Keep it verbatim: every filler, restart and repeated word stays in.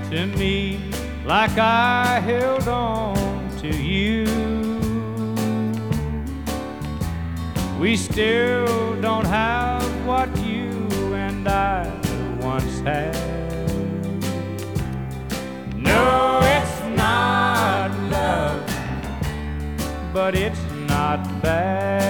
to me like I held on to you. We still don't have what you and I once had. No, it's not love, but it's not bad.